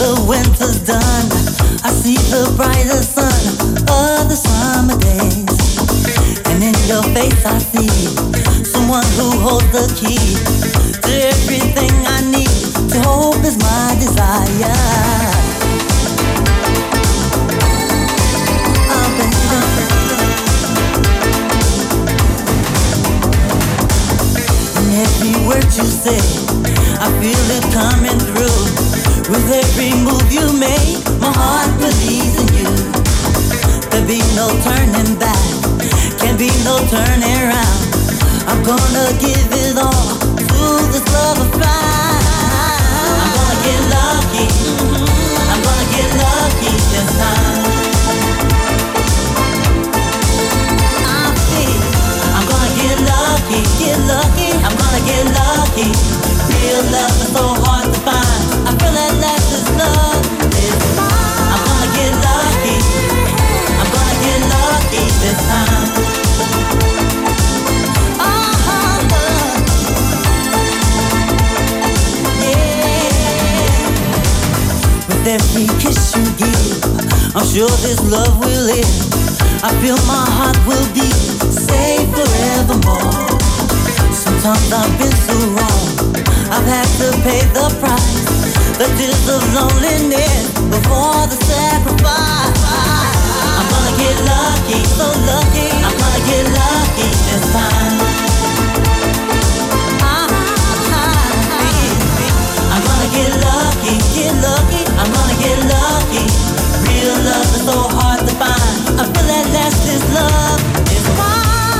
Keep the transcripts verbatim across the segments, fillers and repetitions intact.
the winter's done, I see the brighter sun of the summer days. And in your face I see someone who holds the key to everything I need. To hope is my desire. Every word you say, I feel it coming through. With every move you make, my heart believes in you. There'll be no turning back, can't be no turning around. I'm gonna give it all to this love affair. I'm gonna get lucky, I'm gonna get lucky this time. I feel I'm gonna get lucky, get lucky. I'm gonna get lucky. Real love is so hard to find. I feel that last is love is mine. I'm gonna get lucky. I'm gonna get lucky this time. Oh, yeah. With every kiss you give, I'm sure this love will live. I feel my heart will beat, safe forevermore. Sometimes I've been so wrong, I've had to pay the price, the tears of loneliness before the sacrifice. I'm gonna get lucky, so lucky, I'm gonna get lucky this time. I'm gonna get lucky, get lucky, I'm gonna get lucky. Real love is so hard to find. I feel that last is love is mine.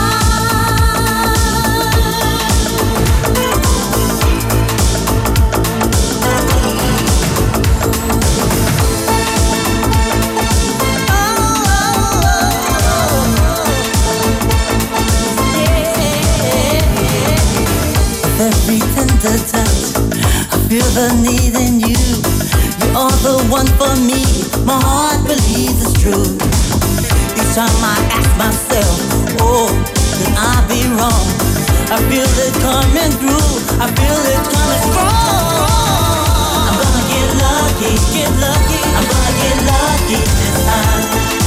Every tender touch, I feel the need in you. You are the one for me, my heart believes it's true. Each time I ask myself, oh, could I be wrong? I feel it coming through, I feel it coming strong. I'm gonna get lucky, get lucky, I'm gonna get lucky this time.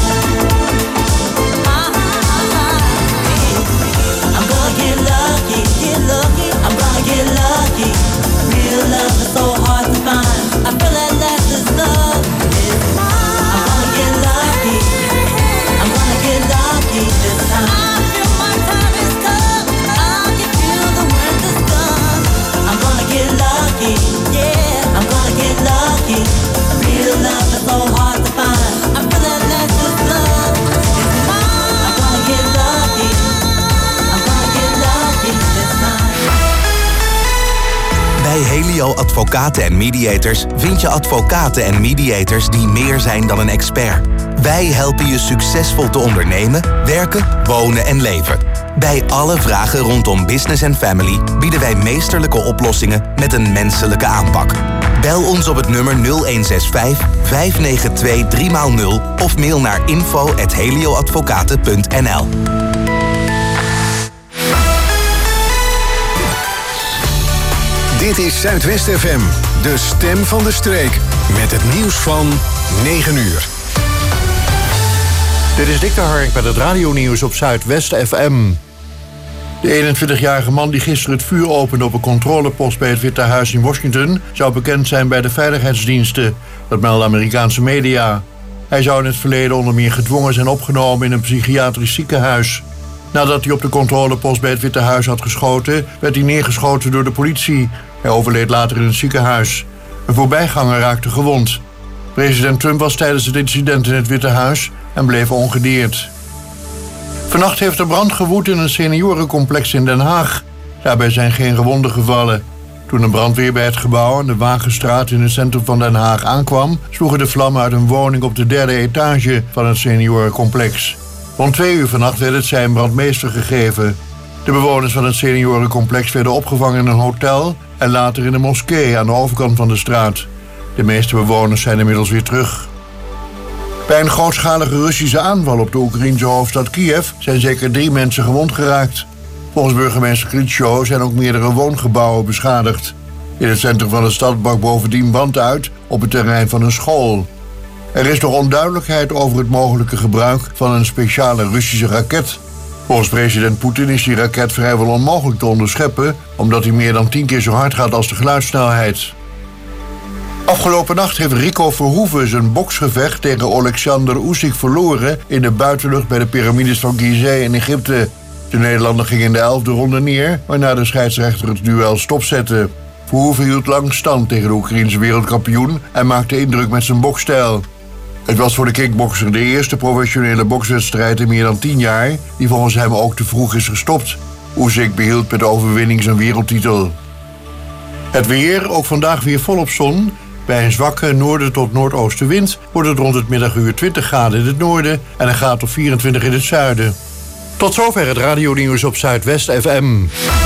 I'm gonna get lucky, get lucky, I'm gonna get lucky. Real love is so hard to find. I feel that last is love is mine. I'm gonna get lucky, I'm gonna get lucky this time. I feel my time is come, I can feel the winter's done. I'm gonna get lucky, yeah, I'm gonna get lucky. Real love is so hard to find. I feel that last is love is mine. I'm gonna get lucky, I'm gonna get lucky this time. Bij Helio Advocaten en Mediators vind je advocaten en mediators die meer zijn dan een expert. Wij helpen je succesvol te ondernemen, werken, wonen en leven. Bij alle vragen rondom business en family bieden wij meesterlijke oplossingen met een menselijke aanpak. Bel ons op het nummer nul een zes vijf, vijf negen twee, drie nul of mail naar info at helioadvocaten punt n l. Dit is Zuidwest F M, de stem van de streek. Met het nieuws van negen uur. Dit is Dick de Hark met het radionieuws op Zuidwest F M. De eenentwintigjarige man die gisteren het vuur opende op een controlepost bij het Witte Huis in Washington zou bekend zijn bij de veiligheidsdiensten, dat melden Amerikaanse media. Hij zou in het verleden onder meer gedwongen zijn opgenomen in een psychiatrisch ziekenhuis. Nadat hij op de controlepost bij het Witte Huis had geschoten, werd hij neergeschoten door de politie. Hij overleed later in het ziekenhuis. Een voorbijganger raakte gewond. President Trump was tijdens het incident in het Witte Huis en bleef ongedeerd. Vannacht heeft er brand gewoed in een seniorencomplex in Den Haag. Daarbij zijn geen gewonden gevallen. Toen de brandweer bij het gebouw aan de Wagenstraat in het centrum van Den Haag aankwam, sloegen de vlammen uit een woning op de derde etage van het seniorencomplex. Rond twee uur vannacht werd het sein brandmeester gegeven. De bewoners van het seniorencomplex werden opgevangen in een hotel en later in een moskee aan de overkant van de straat. De meeste bewoners zijn inmiddels weer terug. Bij een grootschalige Russische aanval op de Oekraïense hoofdstad Kiev zijn zeker drie mensen gewond geraakt. Volgens burgemeester Klitschko zijn ook meerdere woongebouwen beschadigd. In het centrum van de stad brak bovendien brand uit op het terrein van een school. Er is nog onduidelijkheid over het mogelijke gebruik van een speciale Russische raket. Volgens president Poetin is die raket vrijwel onmogelijk te onderscheppen, omdat hij meer dan tien keer zo hard gaat als de geluidssnelheid. Afgelopen nacht heeft Rico Verhoeven zijn boksgevecht tegen Oleksandr Usyk verloren in de buitenlucht bij de piramides van Gizeh in Egypte. De Nederlander ging in de elfde ronde neer, waarna de scheidsrechter het duel stopzette. Verhoeven hield lang stand tegen de Oekraïense wereldkampioen en maakte indruk met zijn boksstijl. Het was voor de kickbokser de eerste professionele bokswedstrijd in meer dan tien jaar, die volgens hem ook te vroeg is gestopt. Usyk behield met de overwinning zijn wereldtitel. Het weer, ook vandaag weer volop zon. Bij een zwakke noorden tot noordoostenwind wordt het rond het middaguur twintig graden in het noorden en een graad of vierentwintig in het zuiden. Tot zover het radionieuws op Zuidwest F M.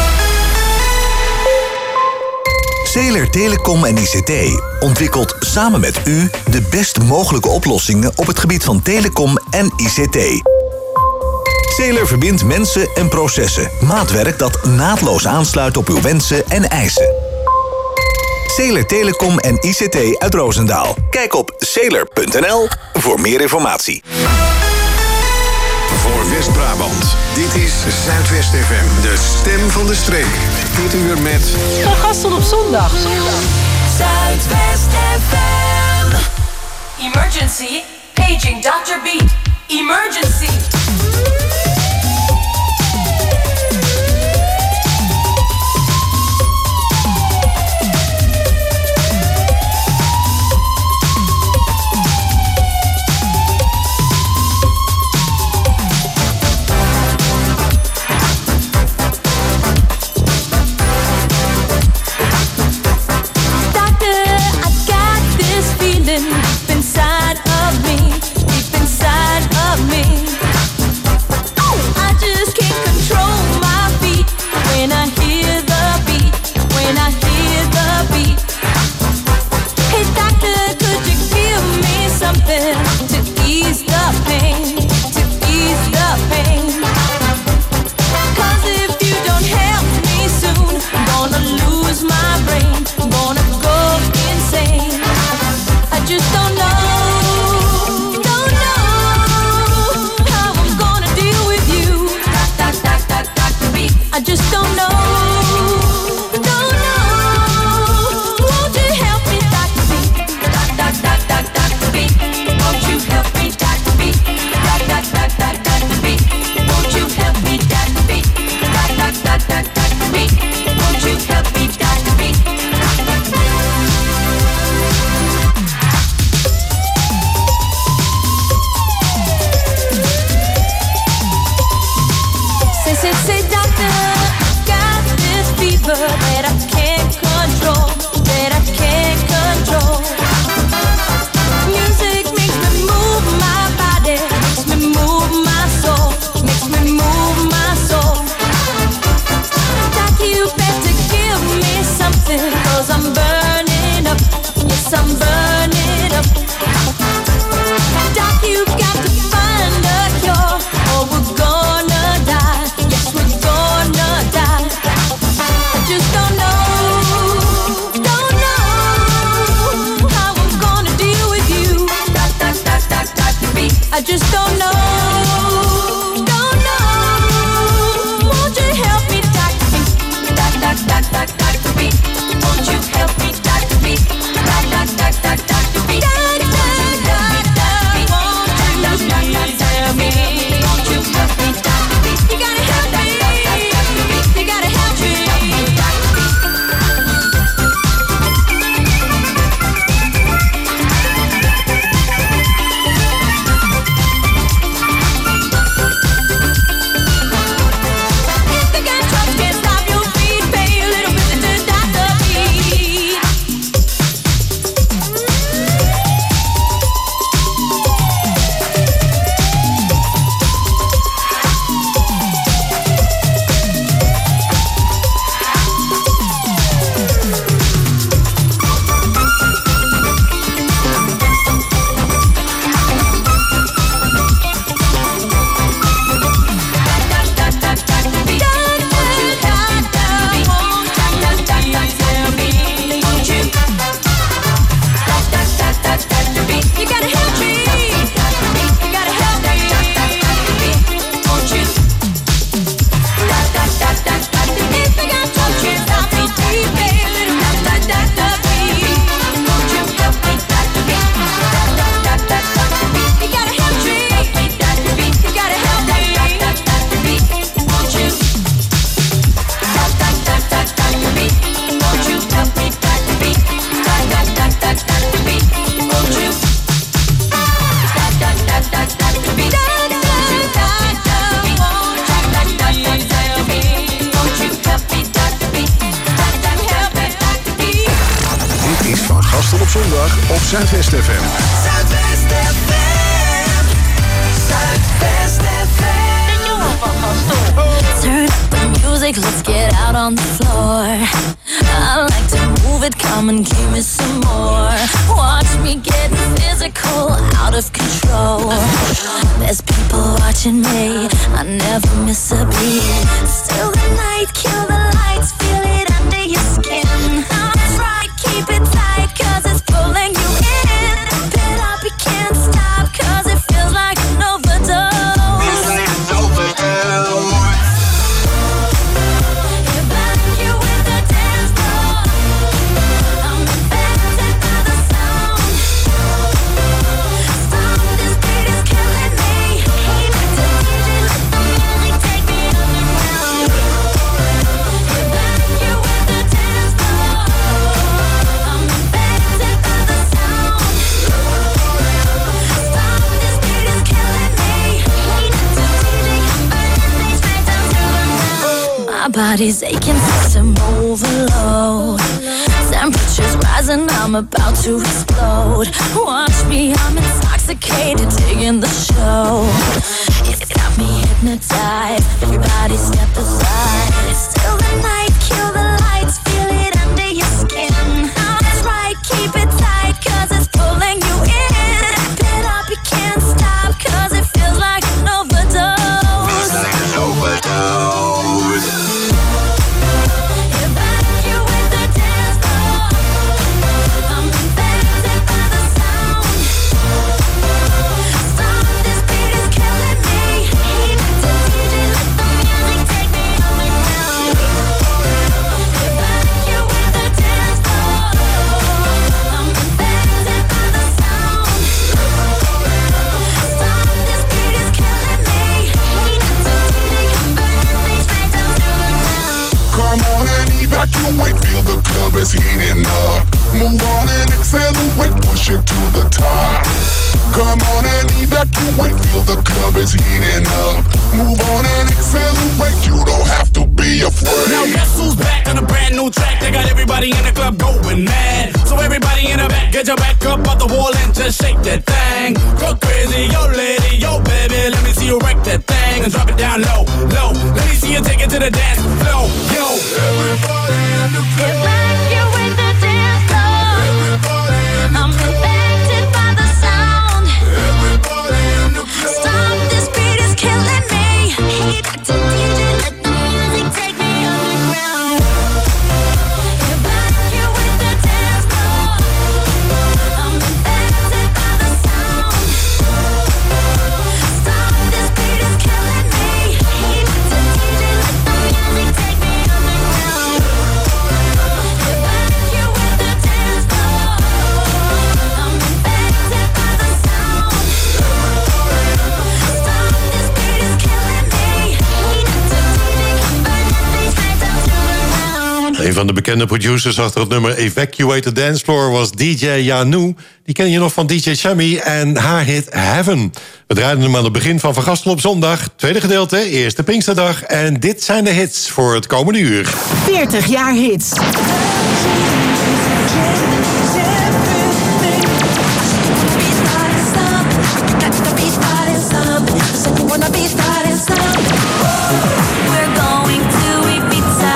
Zeeler Telecom en I C T ontwikkelt samen met u de best mogelijke oplossingen op het gebied van telecom en I C T. Zeeler verbindt mensen en processen. Maatwerk dat naadloos aansluit op uw wensen en eisen. Zeeler Telecom en I C T uit Roosendaal. Kijk op zeeler punt n l voor meer informatie. Voor West-Brabant, dit is Zuidwest F M, de stem van de streek. Dit uur met... Van gasten op zondag. Zuidwest F M. Emergency, paging doctor Beat. Emergency. Deep inside of me, deep inside of me. I just can't control my feet when I hear the beat, when I hear the beat. Hey doctor, could you give me something to ease the pain, to ease the pain? 'Cause if you don't help me soon, I'm gonna lose my brain, I'm gonna go insane. I just don't know, don't know how I'm gonna deal with you. Doc, doc, doc, doc, Doctor Beat. I just don't know, don't know. Won't you help me, Doctor Beat? Doc, doc, doc, doc, Doctor Beat. Won't you help me, Doctor Beat? Doc, doc, doc, doc, Doctor Beat. Won't you help me, Doctor Beat? Doc, doc, doc, doc, Doctor Beat. Won't you help me, Doctor Beat? Say, say, say, doctor, got this fever that I can't control, that I can't control. Music makes me move my body, makes me move my soul, makes me move my soul. Doc, you better give me something, 'cause I'm burning up, yes, I'm burning up. Doc, you got to find a cure, or we're gonna die. Yes, we're gonna die. I just don't know, don't know how I'm gonna deal with you. Doc, doc, doc, doc, Doctor Beat. I just don't know, don't know. Won't you help me, Doctor Beat? Doc, doc, doc, doc, Doctor Beat. Won't you help me, Doctor Beat? Doc, doc, doc, doc, Doctor Beat. Doc, doc, doc, doc, won't you Doc, doc, doc, please Doctor help me? Beat. Won't you help me, Doctor Beat? You gotta help me, you gotta help me. Zuidwest F M. Zuidwest F M. Zuidwest F M. Turn up the music, let's get out on the floor. I like to move it, come and give me some more. Watch me get physical, out of control. There's people watching me, I never miss a beat. Still the night, kill the lights, feel it under your skin. That's right, keep it tight, cause it's pulling you in. Pump it up, you can't stop, cause it feels like an overdose. Feels like an overdose. My body's aching, system overload. Temperatures rising, I'm about to explode. Watch me, I'm intoxicated, digging the show. It's got me hypnotized, everybody step aside. It's still the night, kill the lights, feel it under your skin. That's right, keep it tight, cause it's pulling you in. Wrap it up, you can't stop, cause it feels like an overdose. Feels like an overdose. Evacuate, feel the club is heating up. Move on and accelerate, push it to the top. Come on and evacuate, feel the club is heating up. Move on and accelerate, you don't have to be afraid. Now guess who's back on a brand new track? They got everybody in the club going mad. So everybody in the back, get your back up off the wall and just shake that thing. Go crazy, yo lady, yo baby, let me see you wreck that thing and drop it down low, low. Let me see you take it to the dance floor, yo. Everybody in the club. Evacuate the dance floor. Everybody in the I'm club. infected by the sound. Everybody in the club. Stop, this beat is killing me. Hey, Doctor D J, let the music take me underground. Evacuate the dance floor. I'm infected by the sound. Stop, this beat is killing me. Hey, Doctor D J, let the music take me underground. Evacuate the dance floor. I'm infected by the sound. Stop, this beat is killing me. Hey, Doctor D J, come burn that bass right down to the ground. Een van de bekende producers achter het nummer Evacuate the Dance Floor was D J Janu. Die ken je nog van D J Chummy en haar hit Heaven. We draaiden hem aan het begin van Van Gastel op zondag. Tweede gedeelte, eerste Pinksterdag. En dit zijn de hits voor het komende uur. veertig jaar hits. We're going to Ibiza.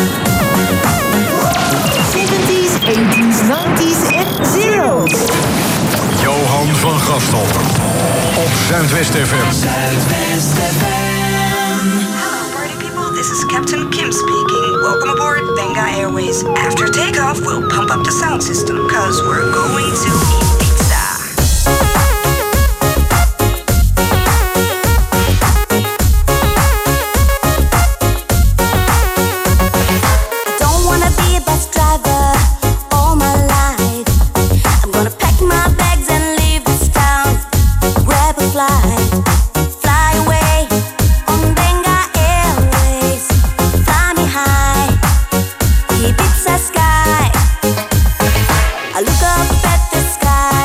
seventies, eighties, nineties en zeros. Johan van Gastel. Op Zuidwest F M. Zuidwest F M. Hello, party people. This is Captain Kim speaking. Welcome aboard Benga Airways. After takeoff, we'll pump up the sound system, cause we're going to Ibiza. I don't wanna be a bus driver all my life. I'm gonna pack my bags and leave this town. Grab a flight, fly away on Benga Airways. Fly me high, Ibiza sky. I look up at the sky.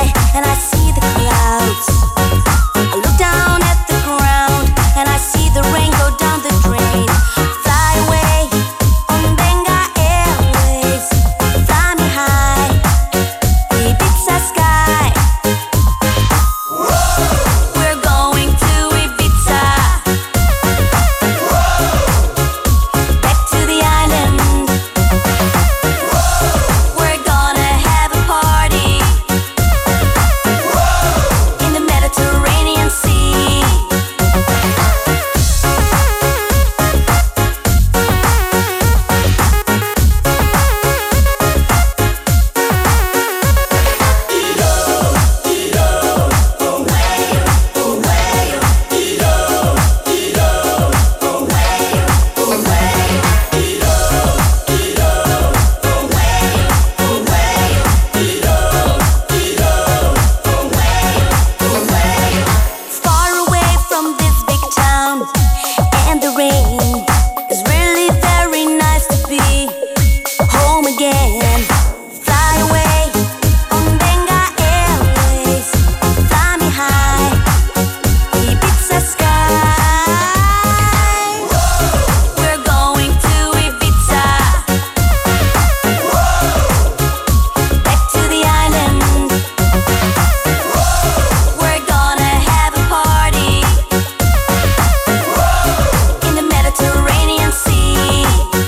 ground and the rain. It's really very nice to be home again. Fly away on Benga Airways. Fly me high, Ibiza sky. We're going to Ibiza. Back to the island. We're gonna have a party in the Mediterranean Sea.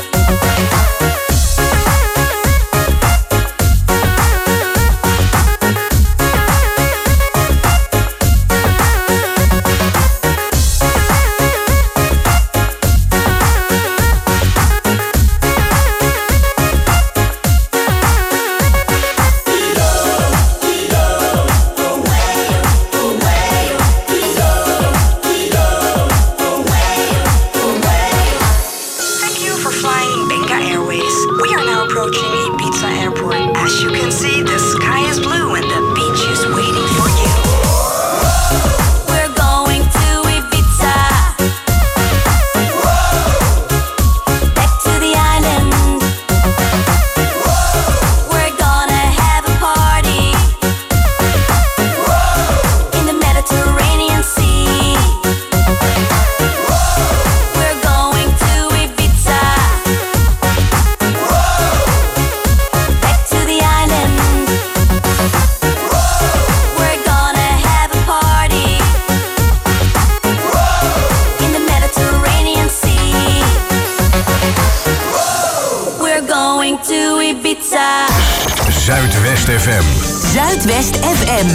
Thank you for flying Benga Airways. We are now approaching Ibiza Airport. As you can see, the sky is blue and the beach is waiting for you. We're going to Ibiza. Back to the island. We're gonna have a party in the Mediterranean Sea. We're going to Ibiza. Back to the island. We're gonna have a party in the Mediterranean Sea. We're going to Ibiza. Zuidwest F M. Zuidwest F M.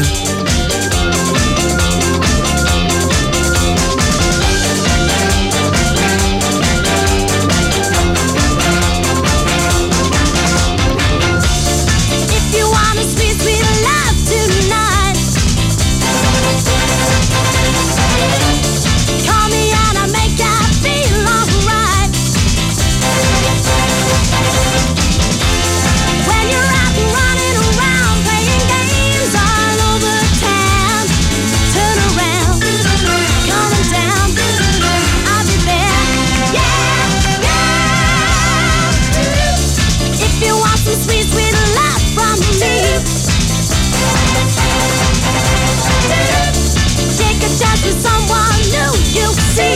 If you want a sweet, sweet love tonight, call me and I'll make you feel alright. When you're out and running around, playing games all over town, turn around, coming down, I'll be there. Yeah, yeah. If you want some sweet, sweet love from me, take a chance with someone new, you'll see.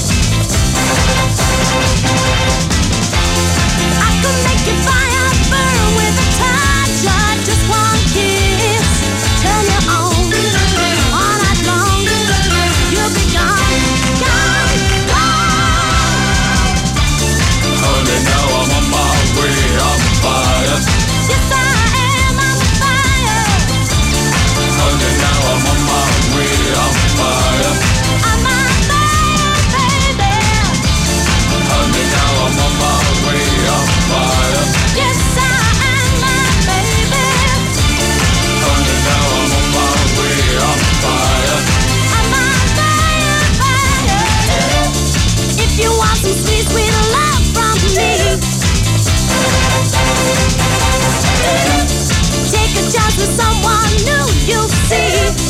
I could make your fire burn with a touch or just one kiss. Turn you on all night long. You'll be gone, gone, gone. Honey, now I'm on my way, I'm fire. Yes, I am on fire. Honey, now I'm on my way, I'm fire. I'm on fire, baby. Honey, now I'm on my way, I'm fire. Yes, I am my baby. Honey, now I'm on my way, I'm fire. I'm on fire, fire. If you want some sweet, sweet love from me, take a chance with someone new, you'll see.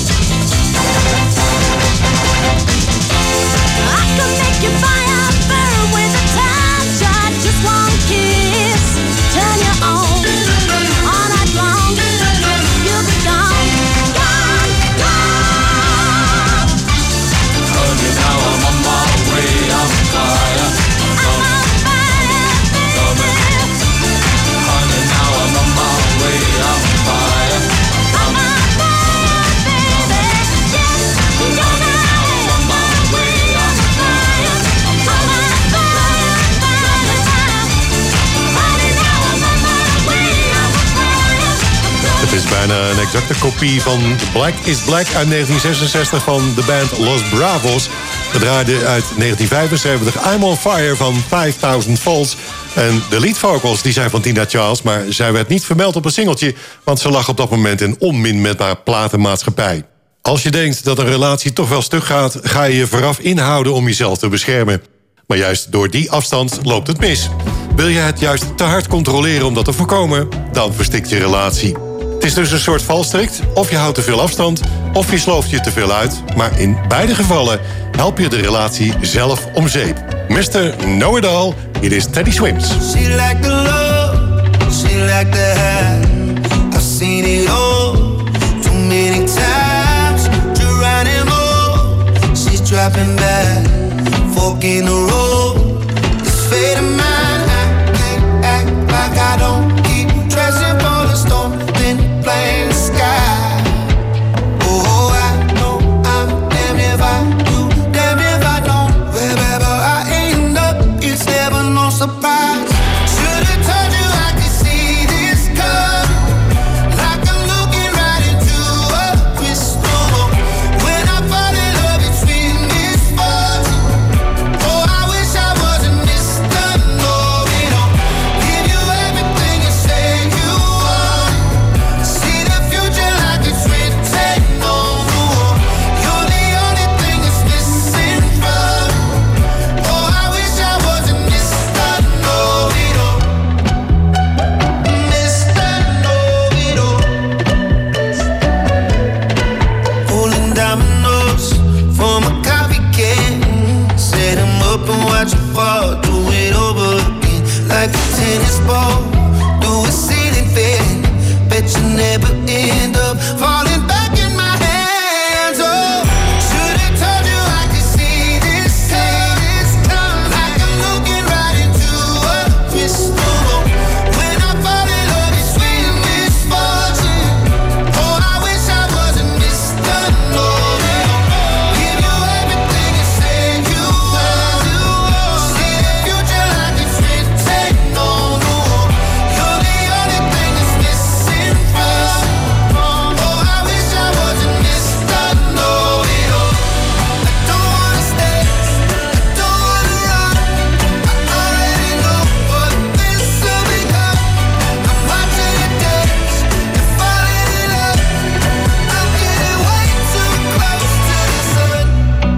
I can make your fire burn with a touch or just one kiss. Turn you on all night long. You'll be gone, gone, gone. Honey, now I'm on my way, I'm fire. I'm on fire, baby. Honey, now I'm on my way, I'm fire. I'm on fire, baby. Yes, you're Honey, now I'm on my way, I'm fire. I'm on fire, fire, fire. Honey, now I'm on my way, I'm fire. Het is bijna een exacte kopie van Black is Black uit negentien zesenzestig van de band Los Bravos. We draaiden uit negentien vijfenzeventig I'm on Fire van vijfduizend Volts. En de lead vocals die zijn van Tina Charles, maar zij werd niet vermeld op een singeltje, want ze lag op dat moment in onmin met haar platenmaatschappij. Als je denkt dat een relatie toch wel stuk gaat, ga je je vooraf inhouden om jezelf te beschermen. Maar juist door die afstand loopt het mis. Wil je het juist te hard controleren om dat te voorkomen, dan verstikt je relatie. Het is dus een soort valstrikt. Of je houdt te veel afstand, of je slooft je te veel uit. Maar in beide gevallen help je de relatie zelf om zeep. mister Know-it-all, hier is Teddy Swims. She like the love, she like the high. I've seen it all too many times. Geronimo, she's dropping back, fork in the road. This fate of mine, I can't act like I don't keep dressing for the storm, then playing the sky. Oh, I know I'm damned if I do, damned if I don't. Wherever I end up, it's never no surprise. Should've told you I could see this coming, like I'm looking right into a crystal ball. When I fall in love, it's with misfortune. Oh, I wish I wasn't Mister Know-it-all. Give you everything you say you want. See the future like it's written on the wall. You're the only thing that's missing from me. Oh, I wish I wasn't Mister Know-it-all. Mister Know-it-all. Pulling dominoes from a coffee can. Set 'em up and watch 'em fall. Do it over again like a tennis ball. Do a ceiling fan. Bet you never end up falling back in my hands. Oh, should've told you I could see this coming, like I'm looking right into a crystal ball. When I fall in love, it's with misfortune. Oh, I wish I wasn't Mister Know-it-all. Give you everything you say you want. See the future like it's written on the wall. You're the only thing that's missing from me. Oh, I wish I wasn't Mister Know-it-all. I don't wanna stay, I don't wanna run. I already know what this will become. I'm watching you dance and falling in love. I'm getting way too close to the sun.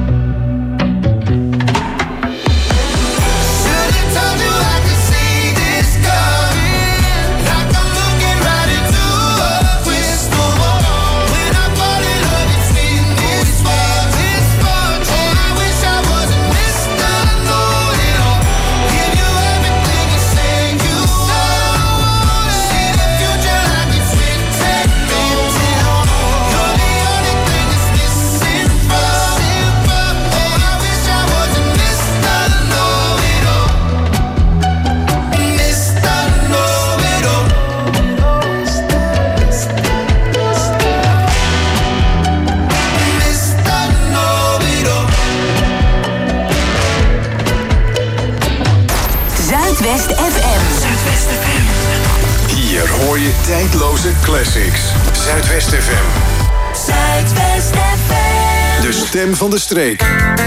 Should've told you I could see this coming, like I'm looking right into a crystal ball. When I fall in love, it's with misfortune. Oh, I wish I wasn't Mister Know-it-all. Give you everything you say you want. See the future like it's written on the wall. You're the only thing that's missing from me. Oh, I wish I wasn't Mister Know-it-all. Mister Know-it-all. Mister Know-it-all. Zuidwest F M. Zuidwest F M. Hier hoor je tijdloze classics. Zuidwest F M. Zuidwest F M. De stem van de streek.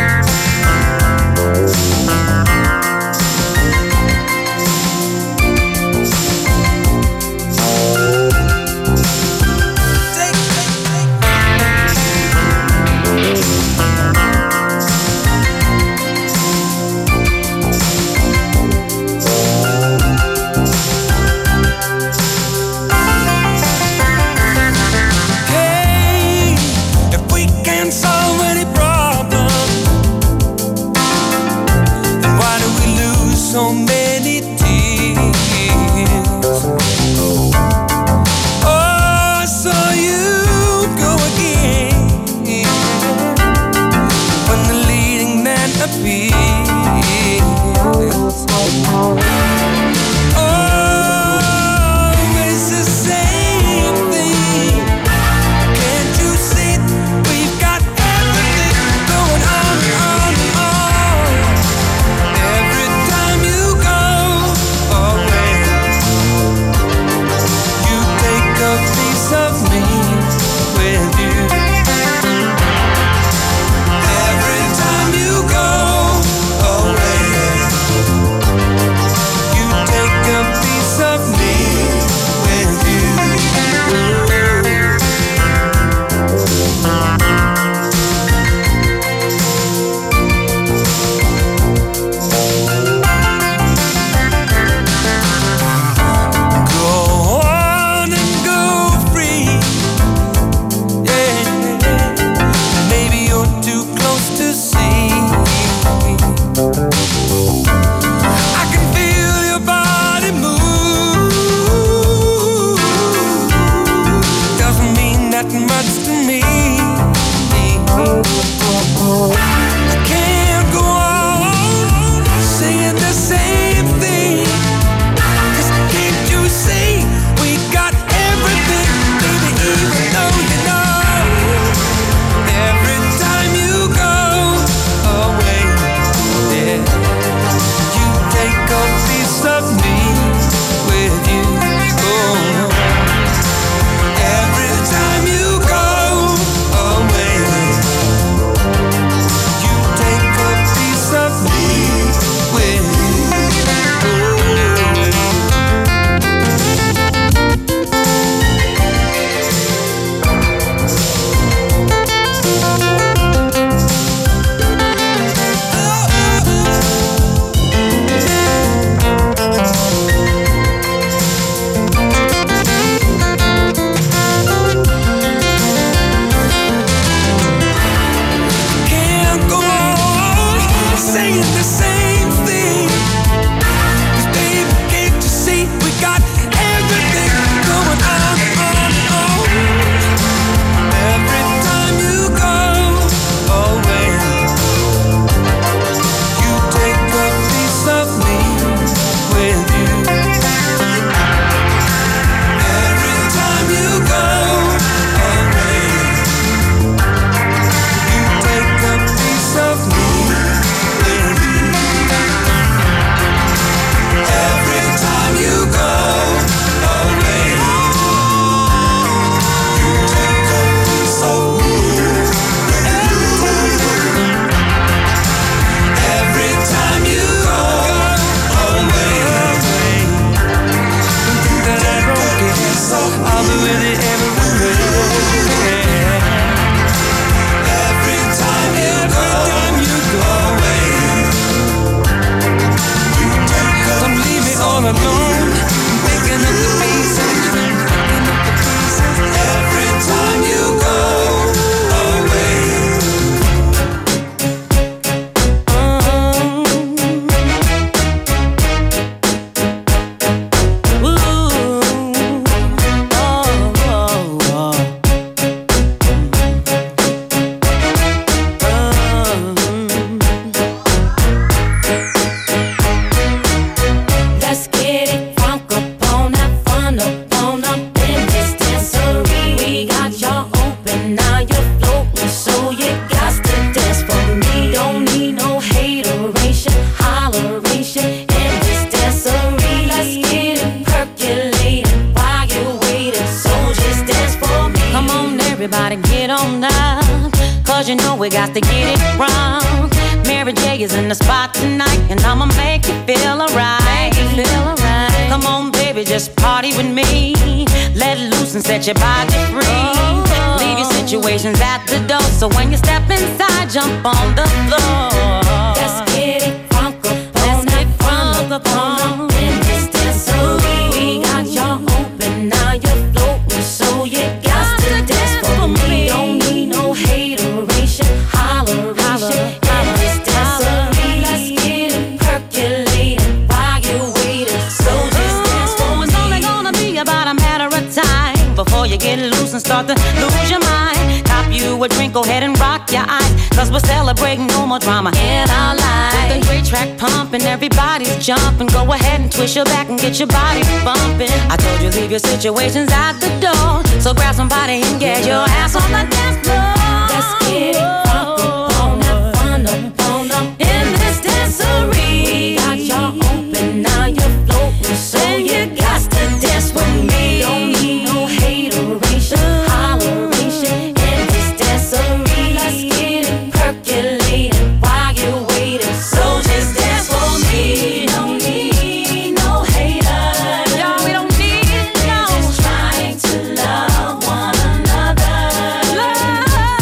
Hey, if we can solve any problem, saying the same thing. 'Cause baby, can't you see we got everything going on, on, on. Every time you go away, you take a piece of me with you. Every time you go away, you take a piece of me with you. Every time you go away, you take a piece of me with you. Every time you go away, don't think that I don't care, so I'll be with it everywhere. Every time you go away, you take a don't leave me all alone. I'm picking up the pieces, picking up the pieces. Every time you go away. Let's get it crunk up on that fun up on up in this dancery. We got y'all open, now you're floating, so you got to dance for me. Don't need no hateration, holleration in this dancery. Let's get it percolating while you're waiting, so just dance for me. Come on, everybody, get on up, cause you know we got to get it wrong. Mary J is in the spot tonight, and I'ma make you feel alright. Feel alright. Come on, baby, just party with me. Let loose and set your body free. Leave your situations at the door, so when you step inside, jump on the floor. Let's get it crunk up, let's get crunk up on in this dancery. We got y'all open, now you're floating, so you got to dance for me. Don't need no hateration, holleration in this dancery. Let's get it percolating while you're waiting, so just dance for me. It's only gonna be about a matter of time before you get loose and start to lose your mind. Cop you a drink, go ahead and rock your eyes, cause we're celebrating no more drama in our lives. With the great track pumping, everybody's jumping. Go ahead and twist your back and get your body bumping. I told you leave your situations at the door, so grab somebody and get your ass on the dance floor. Let's get it crunk up on that fun up on up in this dancery. We got y'all open, now you're floating, so you got to dance with me. Don't need no hateration, holleration in this dancery. Let's get it percolating while you're waiting, so just dance for me. Don't need no haters, no, we don't need no. We're just trying to love one another. Love.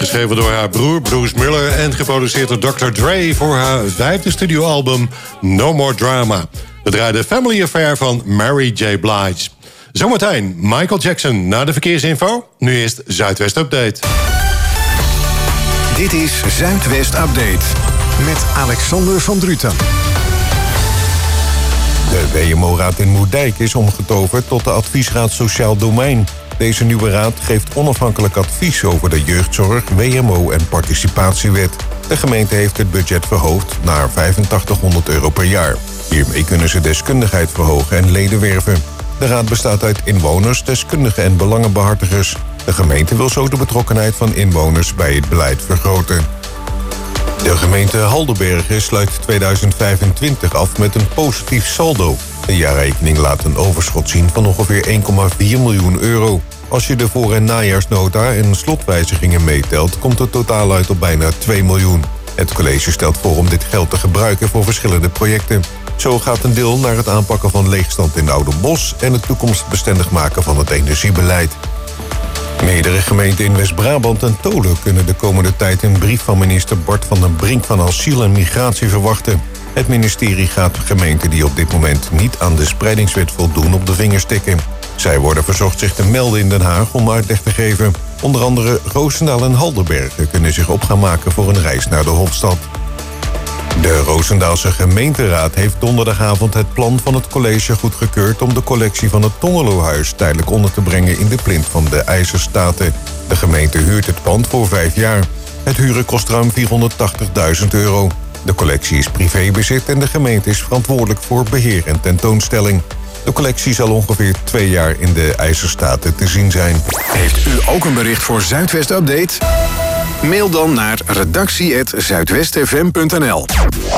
geschreven door haar broer Bruce Miller en geproduceerd door dokter Dre voor haar vijfde studioalbum No More Drama. We draaiden Family Affair van Mary J. Blige. Zometeen Michael Jackson na de verkeersinfo. Nu eerst Zuidwest Update. Dit is Zuidwest Update met Alexander van Druten. De W M O-raad in Moerdijk is omgetoverd tot de Adviesraad Sociaal Domein. Deze nieuwe raad geeft onafhankelijk advies over de jeugdzorg, W M O en participatiewet. De gemeente heeft het budget verhoogd naar vijfentachtighonderd euro per jaar. Hiermee kunnen ze deskundigheid verhogen en leden werven. De raad bestaat uit inwoners, deskundigen en belangenbehartigers. De gemeente wil zo de betrokkenheid van inwoners bij het beleid vergroten. De gemeente Haldenbergen sluit tweeduizend vijfentwintig af met een positief saldo. De jaarrekening laat een overschot zien van ongeveer één komma vier miljoen euro. Als je de voor- en najaarsnota en slotwijzigingen meetelt, komt het totaal uit op bijna twee miljoen. Het college stelt voor om dit geld te gebruiken voor verschillende projecten. Zo gaat een deel naar het aanpakken van leegstand in Oudenbosch en het toekomstbestendig maken van het energiebeleid. Meerdere gemeenten in West-Brabant en Tolen kunnen de komende tijd een brief van minister Bart van den Brink van Asiel en Migratie verwachten. Het ministerie gaat gemeenten die op dit moment niet aan de spreidingswet voldoen op de vingers tikken. Zij worden verzocht zich te melden in Den Haag om uitleg te geven. Onder andere Roosendaal en Haldenbergen kunnen zich op gaan maken voor een reis naar de Hofstad. De Roosendaalse gemeenteraad heeft donderdagavond het plan van het college goedgekeurd om de collectie van het Tongelohuis tijdelijk onder te brengen in de plint van de IJzerstaten. De gemeente huurt het pand voor vijf jaar. Het huren kost ruim vierhonderdtachtigduizend euro. De collectie is privébezit en de gemeente is verantwoordelijk voor beheer en tentoonstelling. De collectie zal ongeveer twee jaar in de IJzerstaten te zien zijn. Heeft u ook een bericht voor Zuidwest Update? Mail dan naar redactie at zuidwestfm punt n l.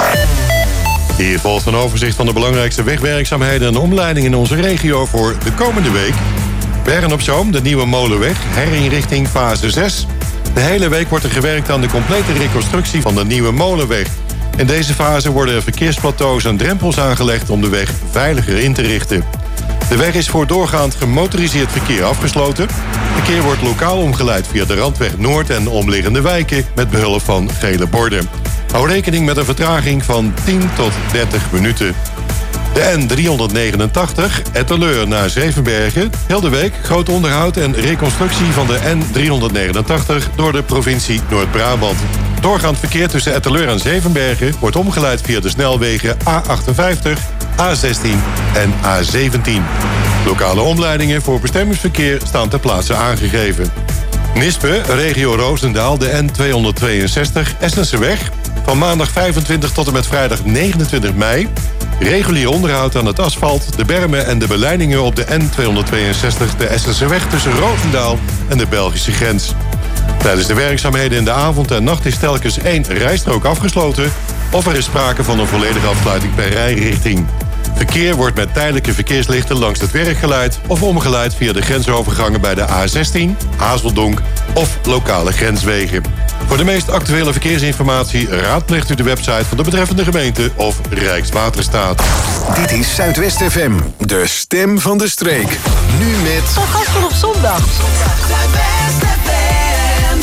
Hier volgt een overzicht van de belangrijkste wegwerkzaamheden en omleidingen in onze regio voor de komende week. Bergen op Zoom, de Nieuwe Molenweg, herinrichting fase zes. De hele week wordt er gewerkt aan de complete reconstructie van de Nieuwe Molenweg. In deze fase worden verkeersplateaus en drempels aangelegd om de weg veiliger in te richten. De weg is voor doorgaand gemotoriseerd verkeer afgesloten. Verkeer wordt lokaal omgeleid via de Randweg Noord en omliggende wijken met behulp van gele borden. Hou rekening met een vertraging van tien tot dertig minuten. De N driehonderdnegenentachtig, Etteleur naar Zevenbergen. Heel de week groot onderhoud en reconstructie van de N driehonderdnegenentachtig door de provincie Noord-Brabant. Doorgaand verkeer tussen Etteleur en Zevenbergen wordt omgeleid via de snelwegen A achtenvijftig, A zestien en A zeventien. Lokale omleidingen voor bestemmingsverkeer staan ter plaatse aangegeven. Nispe, regio Roosendaal, de N tweehonderdtweeënzestig, Essenseweg. Van maandag vijfentwintig tot en met vrijdag negenentwintig mei. Regulier onderhoud aan het asfalt, de bermen en de beleidingen op de N tweehonderdtweeënzestig... de Essenseweg tussen Roosendaal en de Belgische grens. Tijdens de werkzaamheden in de avond en nacht is telkens één rijstrook afgesloten... of er is sprake van een volledige afsluiting per rijrichting. Verkeer wordt met tijdelijke verkeerslichten langs het werk geleid... of omgeleid via de grensovergangen bij de A zestien, Hazeldonk of lokale grenswegen. Voor de meest actuele verkeersinformatie raadpleegt u de website van de betreffende gemeente of Rijkswaterstaat. Dit is Zuidwest F M, de stem van de streek. Nu met... Van Gasten op zondag. Zuidwest F M.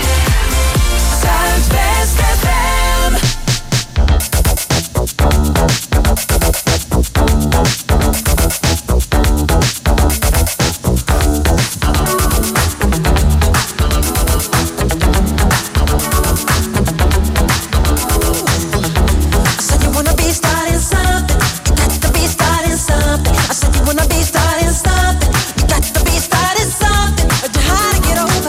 Zuidwest F M. Get over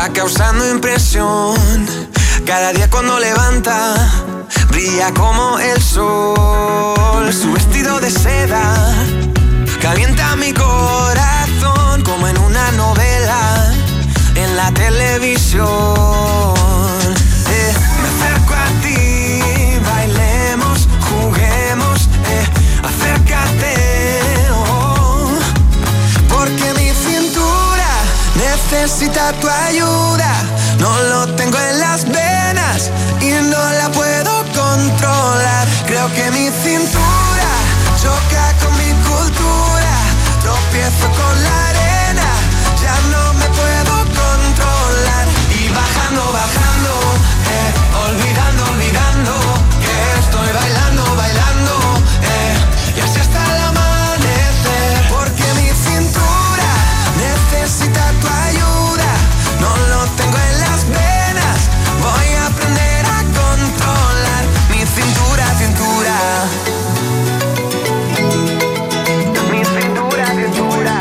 va causando impresión. Cada día cuando levanta, brilla como el sol. Su vestido de seda calienta mi corazón como en una novela en la televisión. Eh, me acerco a ti, bailemos, juguemos, eh, acércate, oh, porque mi cintura necesita tu ayuda. No lo tengo en las venas y no la puedo controlar. Creo que mi cintura choca con mi cultura. Tropiezo con la arena, ya no me puedo controlar. Y bajando, bajando, eh, olvidando, olvidando que estoy bailando, bailando, eh, y así hasta el amanecer. Porque mi cintura necesita tu ayuda. No lo tengo en las venas, voy a aprender a controlar mi cintura, cintura. Mi cintura, cintura.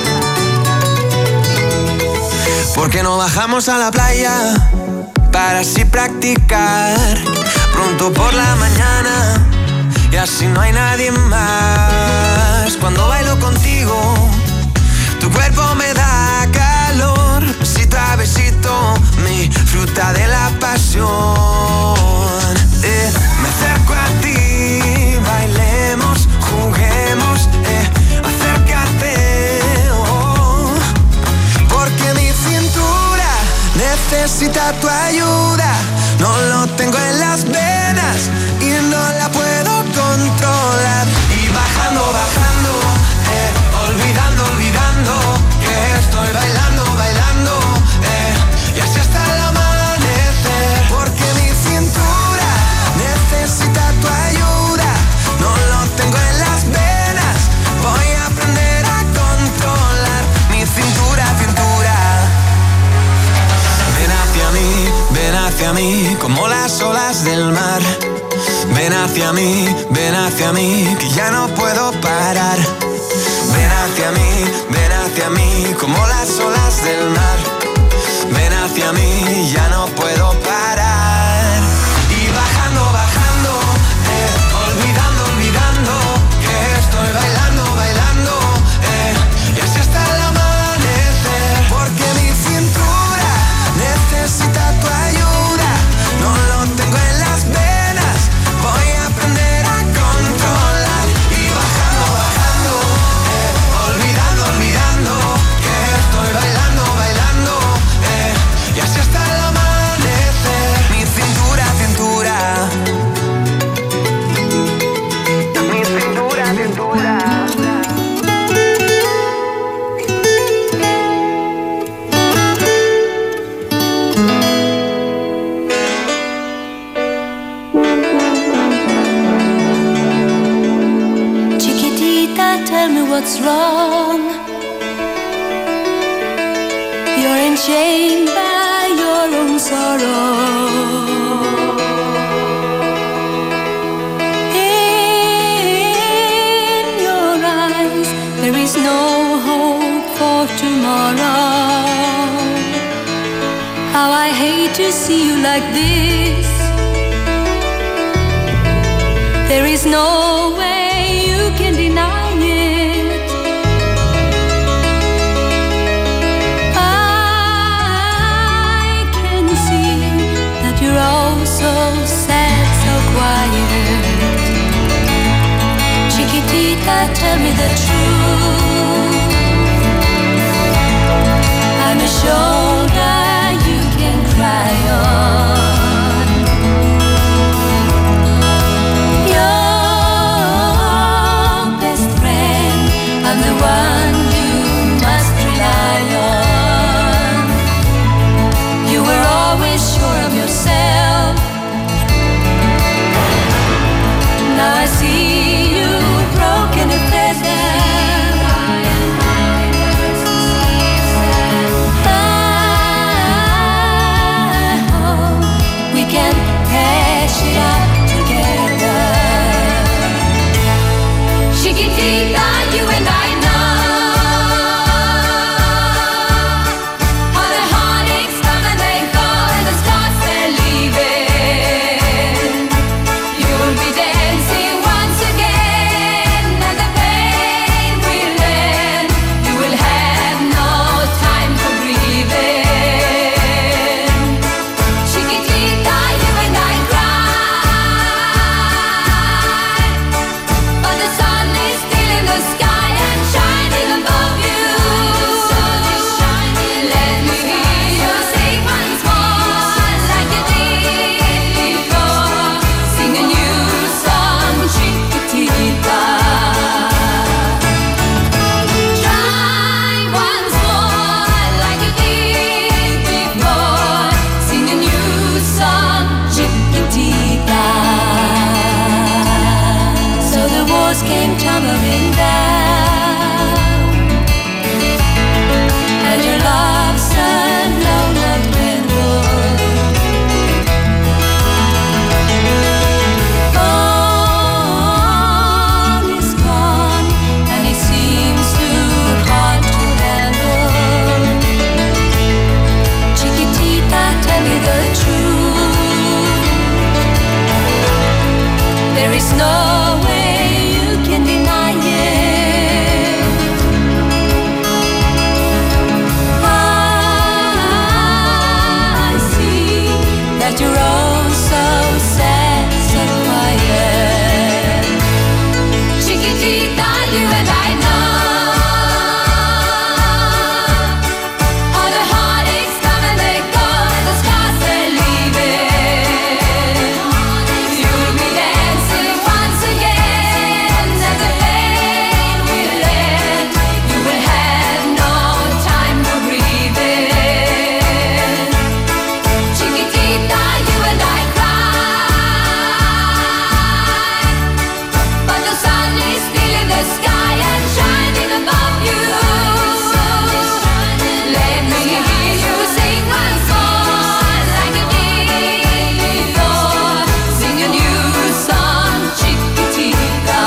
¿Por qué no bajamos a la playa para así practicar pronto por la mañana y así no hay nadie más? Cuando bailo contigo, tu cuerpo me da calor, besito a besito, mi fruta de la pasión. Eh, me acerco a ti, bailemos, juguemos, eh, acércate, oh, porque mi cintura necesita tu ayuda. No lo tengo en las venas y no la puedo controlar. Y bajando, bajando, eh, olvidando, olvidando que estoy bailando, bailando, eh, y así hasta el amanecer. Porque mi cintura necesita tu ayuda. No lo tengo en las venas, voy a aprender a controlar mi cintura, cintura. Ven hacia mí, ven hacia mí, como las olas del mar. Ven hacia mí, ven hacia mí, que ya no puedo parar. Ven hacia mí, ven hacia mí, como las olas del mar. Ven hacia mí, ya no puedo parar. Y bajando, bajando, eh, olvidando, olvidando que estoy bailando, bailando, eh, y así hasta el amanecer. Porque mi cintura necesita tu ayuda. No lo tengo en las venas, voy a aprender a controlar. Y bajando, bajando, eh, olvidando, olvidando que estoy bailando, bailando, eh, y así hasta el amanecer. Mi cintura, cintura. Mi cintura, cintura. Chiquitita, tell me what's wrong. You're enchained by your own sorrow. In your eyes, there is no hope for tomorrow. How I hate to see you like this. There is no way you can deny it. I can see that you're all so sad, so quiet. Chiquitita, tell me the truth. I'm a shoulder you can cry on. Your best friend, I'm the one you must rely on. You were always sure of yourself. Now I see you broken and feathered. I me the truth. There is no way you can deny it. I see that you're all so sad, so quiet. Chiquitita, you and I know all the heartaches come and they go, and the scars they're leaving. You'll be dancing once again, and the pain will end. You will have no time for grieving. Chiquitita, you and I cry, but the sun is still in the sky and shining above you. Let me hear you sing once more, like you did before. Sing a new song, Chiquitita.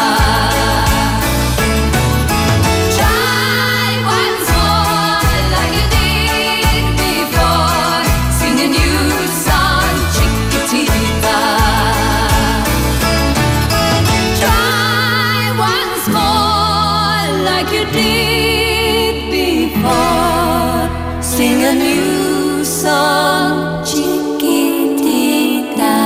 Try once more, like you did before. Sing a new song, Chiquitita. Try once more, like you did before. Sing a new song, Chiquitita.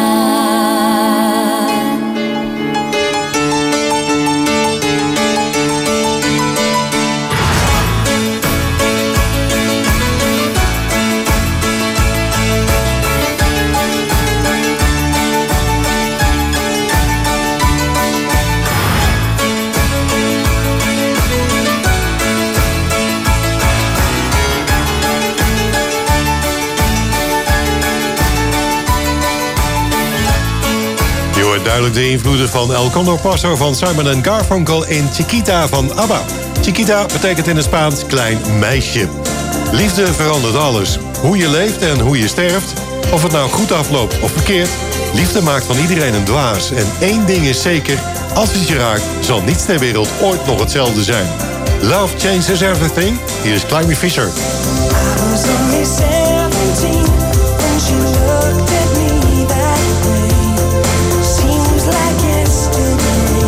Je hoort duidelijk de invloeden van El Condor Paso van Simon en Garfunkel in Chiquita van ABBA. Chiquita betekent in het Spaans klein meisje. Liefde verandert alles. Hoe je leeft en hoe je sterft. Of het nou goed afloopt of verkeerd. Liefde maakt van iedereen een dwaas. En één ding is zeker. Als het je raakt, zal niets ter wereld ooit nog hetzelfde zijn. Love changes everything. Hier is Climby Fisher. I was only seventeen when she looked at me that way. Seems like yesterday.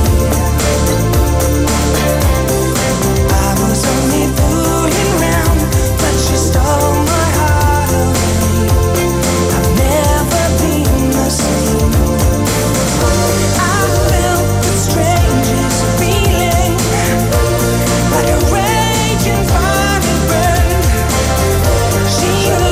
I was only fooling around, but she stole my heart away. I've never been the same. I felt the strangest feeling, like a raging fire that burned. She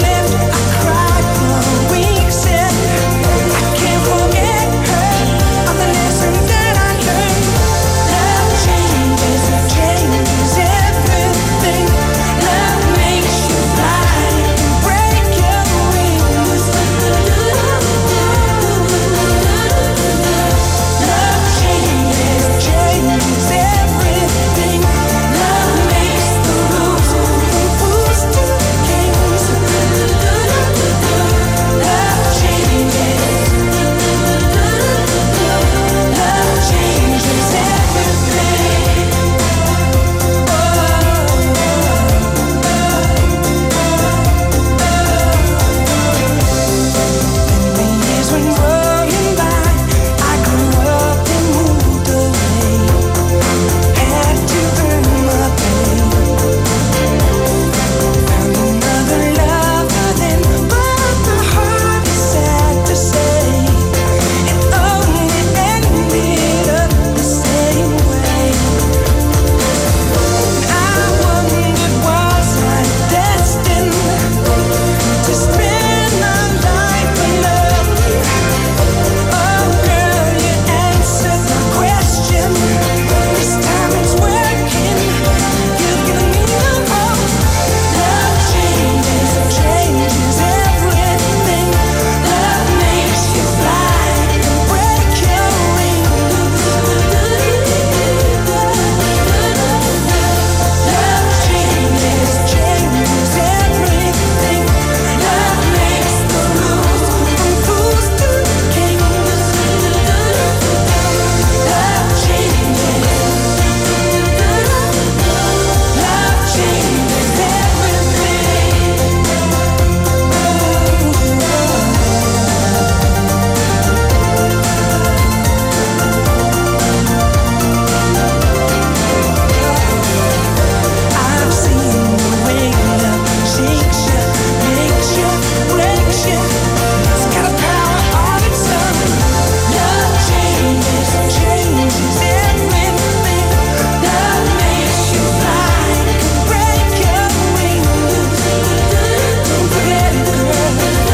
It's got a power of its own. Love changes, changes everything. Love makes you fly, can break your wings. Don't forget it, girl.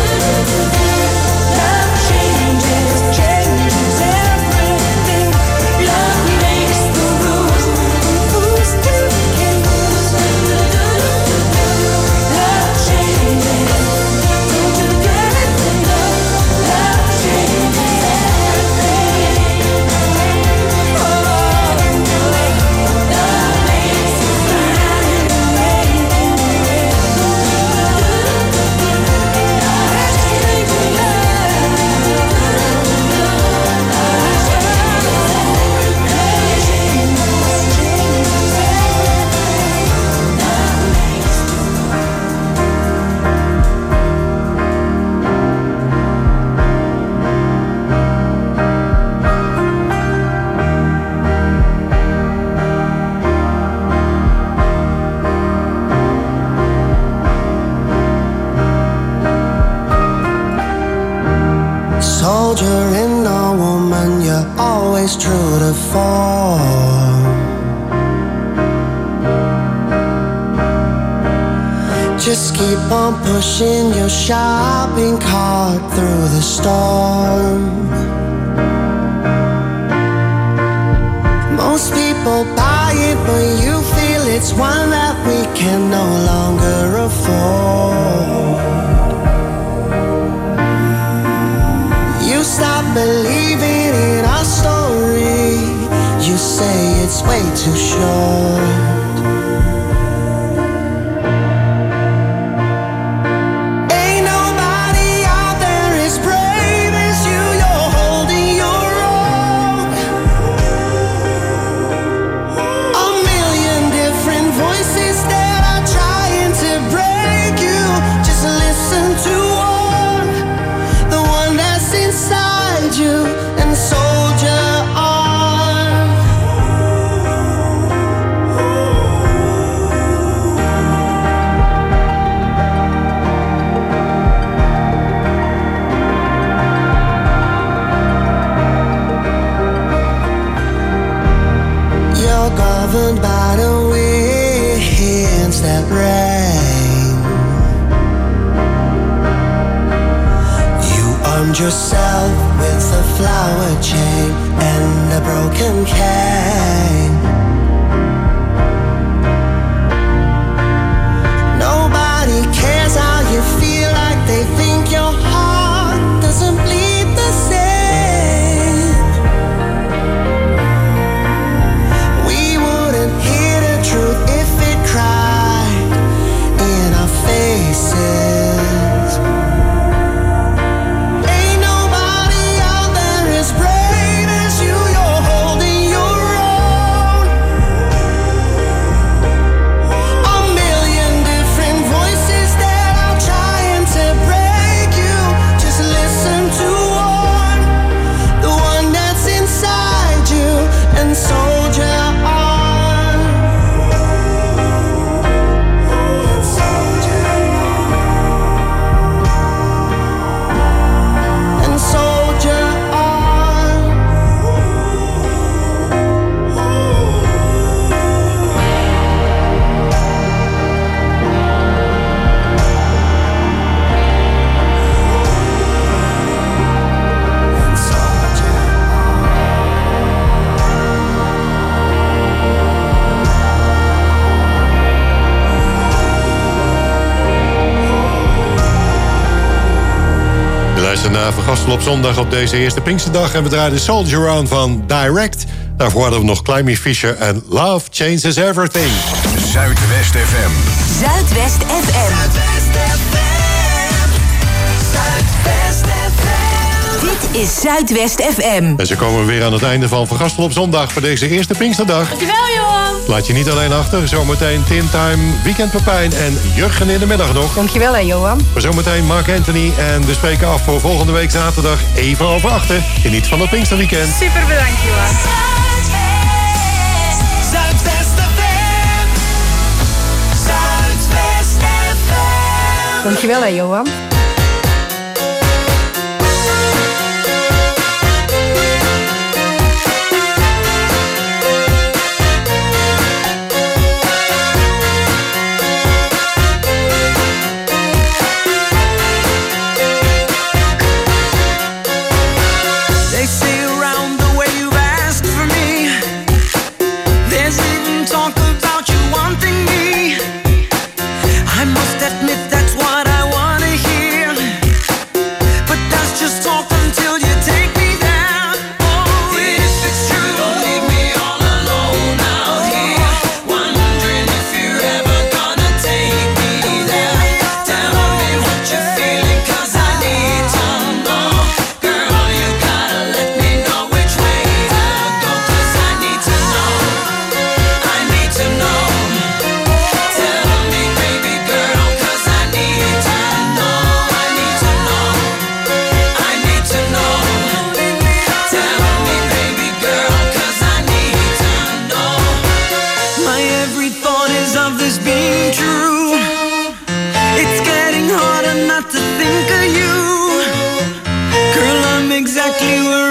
Love changes, changes everything. Love makes the rules, who's the kings. Love changes, don't you get it? Love changes everything. Oh, love makes you find a way. Love changes Soldier in a woman, you're always true to form. Just keep on pushing your shopping cart through the storm. Most people buy it, but you feel it's one that we can no longer afford. You stop believing in our story. You say it's way too short. Ain't nobody out there as brave as you. You're holding your own. A million different voices that are trying to break you. Just listen to one, the one that's inside you, and soldier on. You're governed by the winds that rain. You armed yourself with a flower chain and a broken cane. Nobody cares how you feel, like they think your heart doesn't bleed the same. We wouldn't hear the truth if it cried in our faces. Ain't nobody out there as brave as you. You're holding your own. A million different voices that are trying to break you. Just listen to one, the one that's inside you, and soldier on. Soldier on. And soldier on. Je luistert naar Vergastel op zondag op deze eerste Pinksterdag. En we draaiden Soldier Around van Direct. Daarvoor hadden we nog Climby Fisher en Love Changes Everything. Zuidwest F M. Zuidwest F M. Dit is Zuidwest F M. En zo komen we weer aan het einde van Vergastel op zondag voor deze eerste Pinksterdag. Dankjewel, Johan. Laat je niet alleen achter. Zometeen Tin Time, Weekend Pepijn en Jurgen in de middag nog. Dankjewel, hè, Johan. Maar zometeen Mark Anthony en we spreken af voor volgende week zaterdag even over achter. Geniet van het Pinksterweekend. Super bedankt, Johan. Zuidwest F M. Zuidwest F M. Dankjewel, hè, Johan. exactly where